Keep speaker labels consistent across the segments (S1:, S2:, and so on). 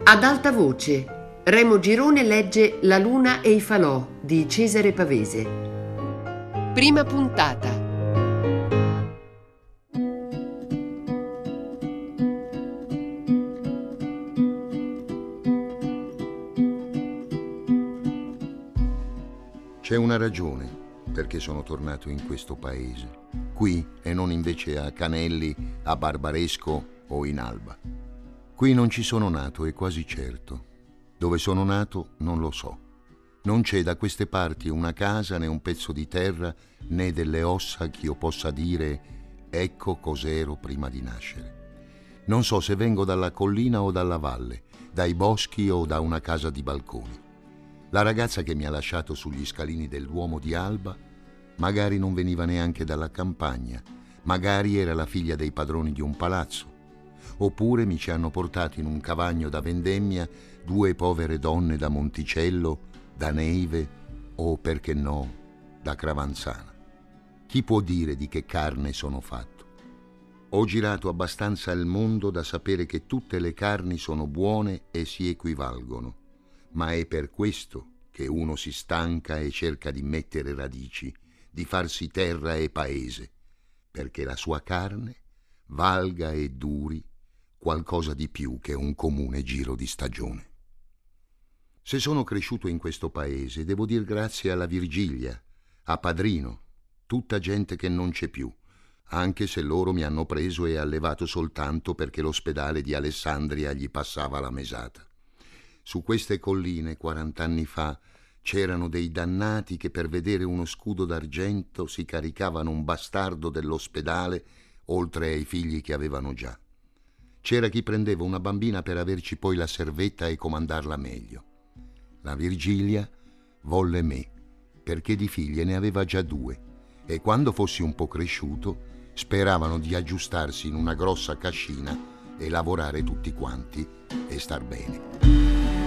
S1: Ad alta voce, Remo Girone legge La luna e i falò di Cesare Pavese. Prima puntata.
S2: C'è una ragione perché sono tornato in questo paese, qui e non invece a Canelli, a Barbaresco o in Alba. Qui non ci sono nato, è quasi certo. Dove sono nato non lo so. Non c'è da queste parti una casa né un pezzo di terra né delle ossa ch'io possa dire ecco cos'ero prima di nascere. Non so se vengo dalla collina o dalla valle, dai boschi o da una casa di balconi. La ragazza che mi ha lasciato sugli scalini del Duomo di Alba magari non veniva neanche dalla campagna, magari era la figlia dei padroni di un palazzo. Oppure mi ci hanno portato in un cavagno da vendemmia due povere donne da Monticello, da Neive o, perché no, da Cravanzana. Chi può dire di che carne sono fatto? Ho girato abbastanza il mondo da sapere che tutte le carni sono buone e si equivalgono, ma è per questo che uno si stanca e cerca di mettere radici, di farsi terra e paese, perché la sua carne valga e duri qualcosa di più che un comune giro di stagione. Se sono cresciuto in questo paese, devo dir grazie alla Virgilia, a Padrino, tutta gente che non c'è più, anche se loro mi hanno preso e allevato soltanto perché l'ospedale di Alessandria gli passava la mesata. Su queste colline, 40 anni fa, c'erano dei dannati che per vedere uno scudo d'argento si caricavano un bastardo dell'ospedale oltre ai figli che avevano già. C'era chi prendeva una bambina per averci poi la servetta e comandarla meglio. La Virgilia volle me, perché di figlie ne aveva già 2, e quando fossi un po' cresciuto speravano di aggiustarsi in una grossa cascina e lavorare tutti quanti e star bene.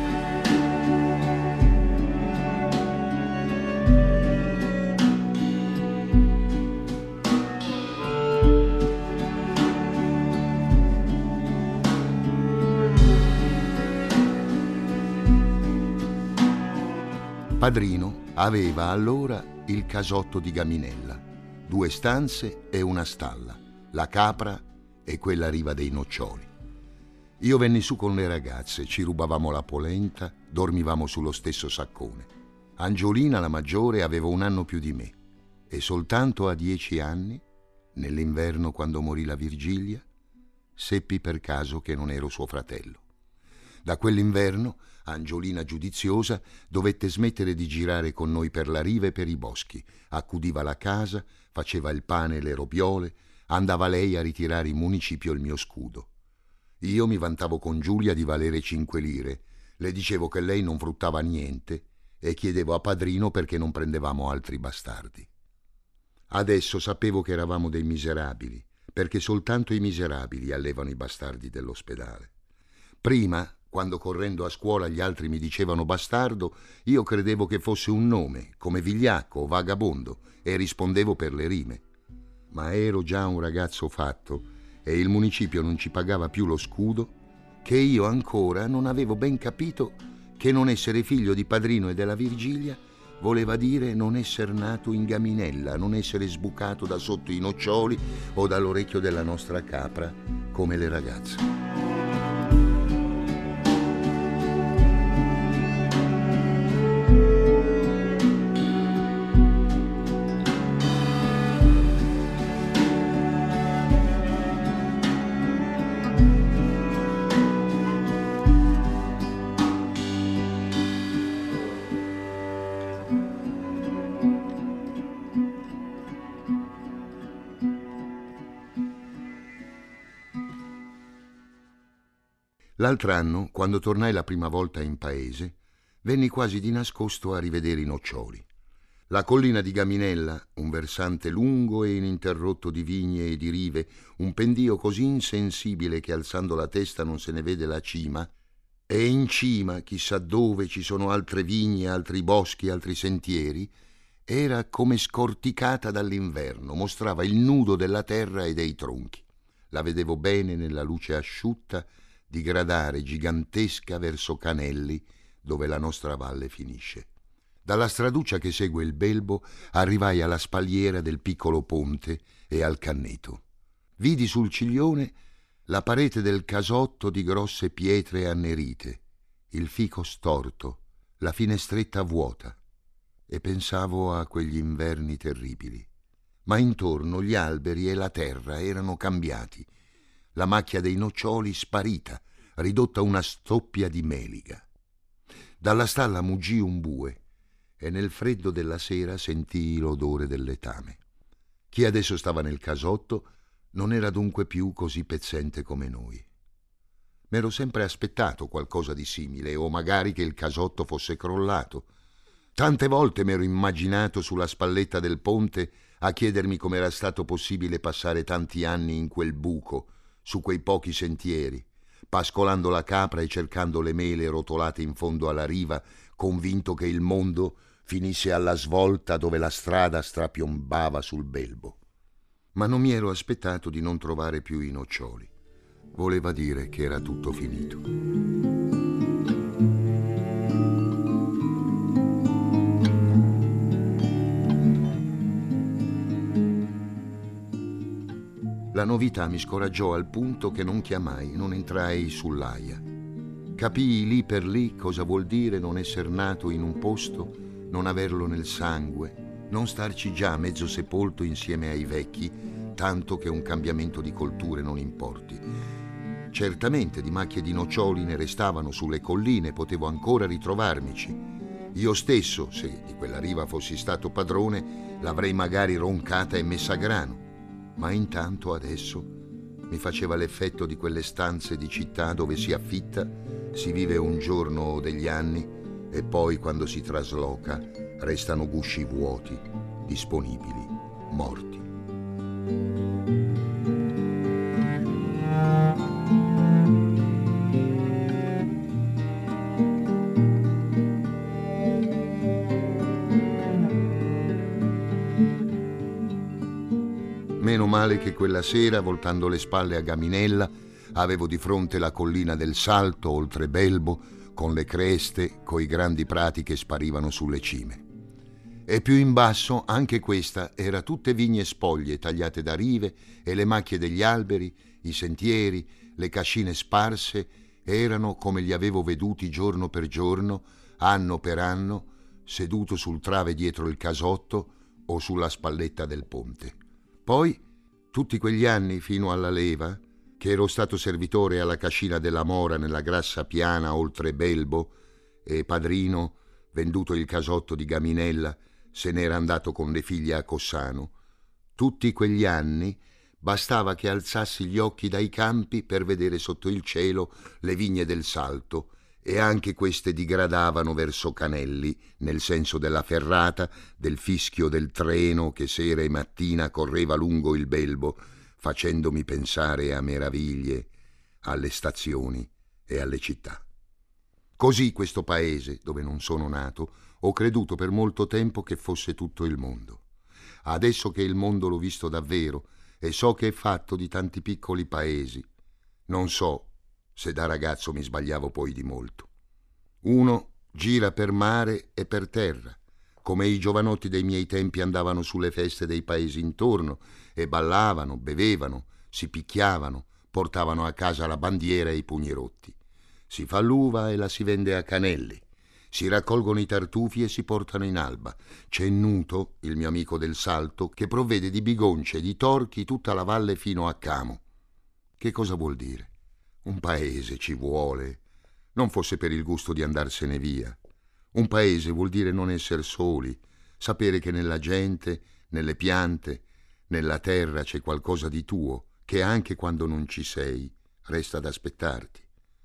S2: Padrino aveva allora il casotto di Gaminella, 2 stanze e una stalla, la capra e quella riva dei noccioli. Io venni su con le ragazze, ci rubavamo la polenta, dormivamo sullo stesso saccone. Angiolina, la maggiore, aveva 1 anno più di me e soltanto a 10 anni, nell'inverno quando morì la Virgilia, seppi per caso che non ero suo fratello. Da quell'inverno Angiolina giudiziosa dovette smettere di girare con noi per la riva e per i boschi, accudiva la casa, faceva il pane e le robiole, andava lei a ritirare in municipio il mio scudo. Io mi vantavo con Giulia di valere 5 lire, le dicevo che lei non fruttava niente e chiedevo a Padrino perché non prendevamo altri bastardi. Adesso sapevo che eravamo dei miserabili, perché soltanto i miserabili allevano i bastardi dell'ospedale. Prima, quando correndo a scuola gli altri mi dicevano bastardo, io credevo che fosse un nome, come vigliacco o vagabondo, e rispondevo per le rime. Ma ero già un ragazzo fatto e il municipio non ci pagava più lo scudo, che io ancora non avevo ben capito che non essere figlio di Padrino e della Virgilia voleva dire non essere nato in Gaminella, non essere sbucato da sotto i noccioli o dall'orecchio della nostra capra come le ragazze. L'altro anno, quando tornai la prima volta in paese, venni quasi di nascosto a rivedere i noccioli. La collina di Gaminella, un versante lungo e ininterrotto di vigne e di rive, un pendio così insensibile che alzando la testa non se ne vede la cima, e in cima, chissà dove, ci sono altre vigne, altri boschi, altri sentieri, era come scorticata dall'inverno, mostrava il nudo della terra e dei tronchi. La vedevo bene nella luce asciutta digradare gigantesca verso Canelli, dove la nostra valle finisce. Dalla straduccia che segue il Belbo arrivai alla spalliera del piccolo ponte e al canneto. Vidi sul ciglione la parete del casotto di grosse pietre annerite, il fico storto, la finestretta vuota, e pensavo a quegli inverni terribili. Ma intorno gli alberi e la terra erano cambiati, la macchia dei noccioli sparita, ridotta una stoppia di meliga. Dalla stalla muggì un bue e nel freddo della sera sentii l'odore del letame. Chi adesso stava nel casotto non era dunque più così pezzente come noi. M'ero sempre aspettato qualcosa di simile, o magari che il casotto fosse crollato. Tante volte m'ero immaginato sulla spalletta del ponte a chiedermi com'era stato possibile passare tanti anni in quel buco, su quei pochi sentieri, pascolando la capra e cercando le mele rotolate in fondo alla riva, convinto che il mondo finisse alla svolta dove la strada strapiombava sul Belbo. Ma non mi ero aspettato di non trovare più i noccioli. Voleva dire che era tutto finito. La novità mi scoraggiò al punto che non chiamai, non entrai sull'aia. Capii lì per lì cosa vuol dire non esser nato in un posto, non averlo nel sangue, non starci già mezzo sepolto insieme ai vecchi, tanto che un cambiamento di colture non importi. Certamente di macchie di noccioli ne restavano sulle colline, potevo ancora ritrovarmici. Io stesso, se di quella riva fossi stato padrone, l'avrei magari roncata e messa a grano. Ma intanto adesso mi faceva l'effetto di quelle stanze di città dove si affitta, si vive un giorno o degli anni e poi quando si trasloca restano gusci vuoti, disponibili, morti. Meno male che quella sera, voltando le spalle a Gaminella, avevo di fronte la collina del Salto, oltre Belbo, con le creste, coi grandi prati che sparivano sulle cime. E più in basso, anche questa, era tutte vigne spoglie tagliate da rive e le macchie degli alberi, i sentieri, le cascine sparse, erano come li avevo veduti giorno per giorno, anno per anno, seduto sul trave dietro il casotto o sulla spalletta del ponte. Poi, tutti quegli anni fino alla leva, che ero stato servitore alla cascina della Mora nella grassa piana oltre Belbo, e padrino, venduto il casotto di Gaminella, se n'era andato con le figlie a Cossano. Tutti quegli anni bastava che alzassi gli occhi dai campi per vedere sotto il cielo le vigne del Salto, e anche queste digradavano verso Canelli, nel senso della ferrata, del fischio del treno che sera e mattina correva lungo il Belbo, facendomi pensare a meraviglie, alle stazioni e alle città. Così questo paese, dove non sono nato, ho creduto per molto tempo che fosse tutto il mondo. Adesso che il mondo l'ho visto davvero e so che è fatto di tanti piccoli paesi, non so se da ragazzo mi sbagliavo poi di molto. Uno gira per mare e per terra, come i giovanotti dei miei tempi andavano sulle feste dei paesi intorno e ballavano, bevevano, si picchiavano, portavano a casa la bandiera e i pugni rotti. Si fa l'uva e la si vende a Canelli, si raccolgono i tartufi e si portano in alba. C'è Nuto, il mio amico del Salto, che provvede di bigonce e di torchi tutta la valle fino a Camo. Che cosa vuol dire? Un paese ci vuole, non fosse per il gusto di andarsene via. Un paese vuol dire non essere soli, sapere che nella gente, nelle piante, nella terra c'è qualcosa di tuo, che anche quando non ci sei, resta ad aspettarti.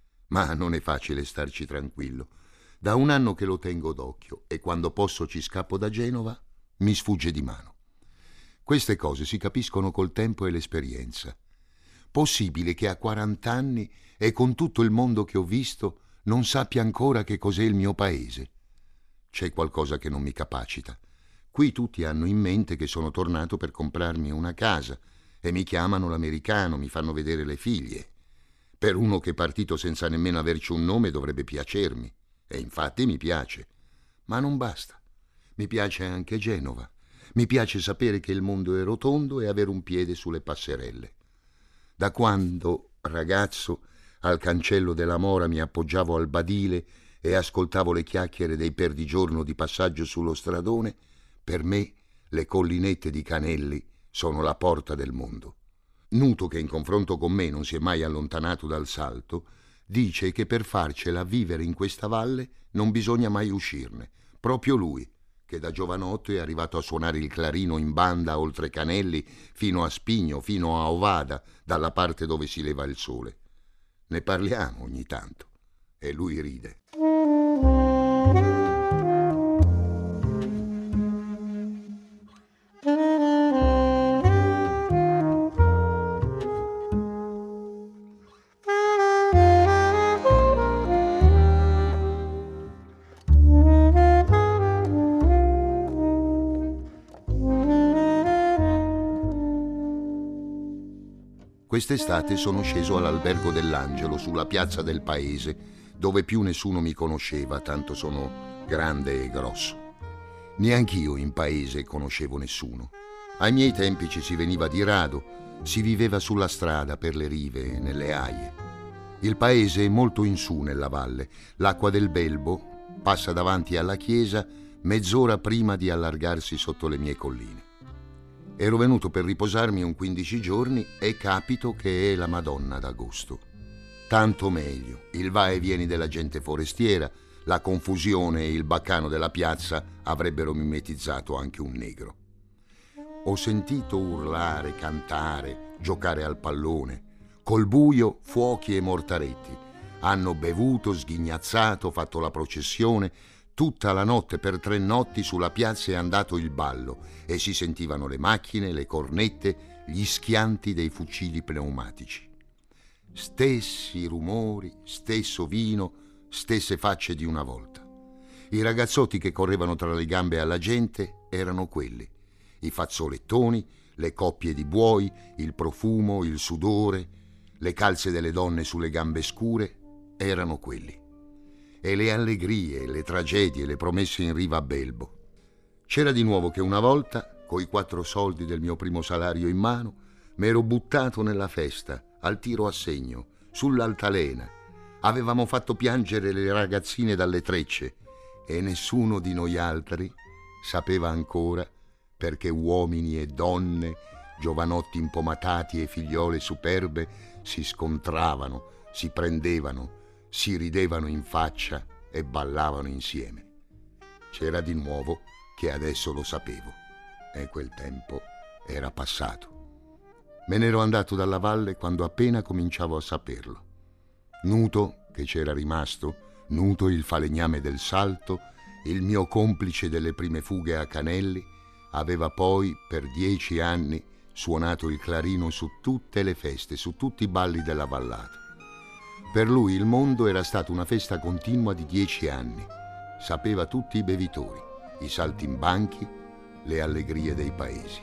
S2: Ma non è facile starci tranquillo. Da un anno che lo tengo d'occhio e quando posso ci scappo da Genova, mi sfugge di mano. Queste cose si capiscono col tempo e l'esperienza. Possibile che a 40 anni e con tutto il mondo che ho visto non sappia ancora che cos'è il mio paese? C'è qualcosa che non mi capacita. Qui tutti hanno in mente che sono tornato per comprarmi una casa e mi chiamano l'americano, mi fanno vedere le figlie. Per uno che è partito senza nemmeno averci un nome dovrebbe piacermi, e infatti mi piace. Ma non basta. Mi piace anche Genova. Mi piace sapere che il mondo è rotondo e avere un piede sulle passerelle. Da quando, ragazzo, al cancello della Mora mi appoggiavo al badile e ascoltavo le chiacchiere dei perdigiorno di passaggio sullo stradone, per me le collinette di Canelli sono la porta del mondo. Nuto, che in confronto con me non si è mai allontanato dal Salto, dice che per farcela vivere in questa valle non bisogna mai uscirne. Proprio lui, che da giovanotto è arrivato a suonare il clarino in banda oltre Canelli fino a Spigno, fino a Ovada, dalla parte dove si leva il sole. Ne parliamo ogni tanto e lui ride. Quest'estate sono sceso all'Albergo dell'Angelo, sulla piazza del paese, dove più nessuno mi conosceva, tanto sono grande e grosso. Neanch'io in paese conoscevo nessuno. Ai miei tempi ci si veniva di rado, si viveva sulla strada, per le rive e nelle aie. Il paese è molto in su nella valle. L'acqua del Belbo passa davanti alla chiesa mezz'ora prima di allargarsi sotto le mie colline. Ero venuto per riposarmi un 15 giorni e capito che è la Madonna d'agosto. Tanto meglio, il va e vieni della gente forestiera, la confusione e il baccano della piazza avrebbero mimetizzato anche un negro. Ho sentito urlare, cantare, giocare al pallone. Col buio, fuochi e mortaretti. Hanno bevuto, sghignazzato, fatto la processione. Tutta la notte, per 3 notti, sulla piazza è andato il ballo e si sentivano le macchine, le cornette, gli schianti dei fucili pneumatici. Stessi rumori, stesso vino, stesse facce di una volta. I ragazzotti che correvano tra le gambe alla gente erano quelli. I fazzolettoni, le coppie di buoi, il profumo, il sudore, le calze delle donne sulle gambe scure erano quelli. E le allegrie, le tragedie, le promesse in riva a Belbo. C'era di nuovo che una volta, coi 4 soldi del mio primo salario in mano, m'ero buttato nella festa, al tiro a segno, sull'altalena. Avevamo fatto piangere le ragazzine dalle trecce e nessuno di noi altri sapeva ancora perché uomini e donne, giovanotti impomatati e figliole superbe si scontravano, si prendevano, si ridevano in faccia e ballavano insieme. C'era di nuovo che adesso lo sapevo e quel tempo era passato. Me n'ero andato dalla valle quando appena cominciavo a saperlo. Nuto, che c'era rimasto, Nuto il falegname del Salto, il mio complice delle prime fughe a Canelli, aveva poi per 10 anni suonato il clarino su tutte le feste, su tutti i balli della vallata. Per lui il mondo era stata una festa continua di 10 anni. Sapeva tutti i bevitori, i saltimbanchi, le allegrie dei paesi.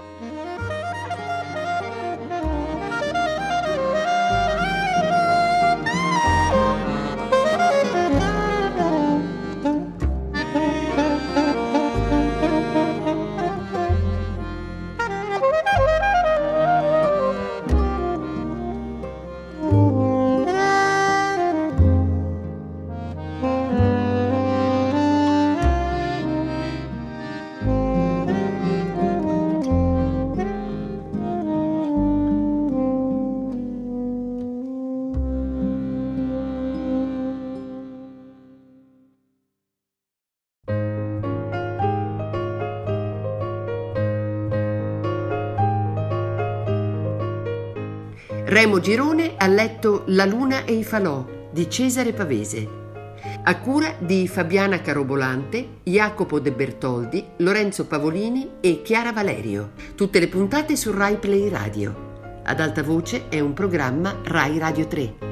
S1: Remo Girone ha letto La luna e i falò di Cesare Pavese, a cura di Fabiana Carobolante, Jacopo De Bertoldi, Lorenzo Pavolini e Chiara Valerio. Tutte le puntate su Rai Play Radio. Ad alta voce è un programma Rai Radio 3.